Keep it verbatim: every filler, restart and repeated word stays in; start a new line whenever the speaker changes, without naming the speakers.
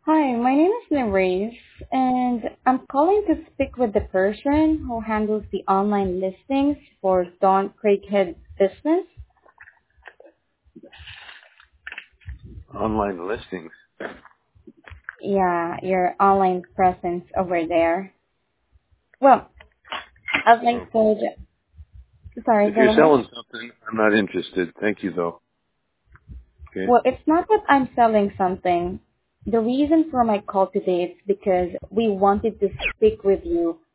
Hi, my name is Nerase, and I'm calling to speak with the person who handles the online listings for Don Craighead Business.
Online listings.
Yeah, your online presence over there. Well, as I
Oh.
said, sorry,
If
go
you're
ahead.
selling something, I'm not interested. Thank you, though. Okay.
Well, it's not that I'm selling something. The reason for my call today is because we wanted to speak with you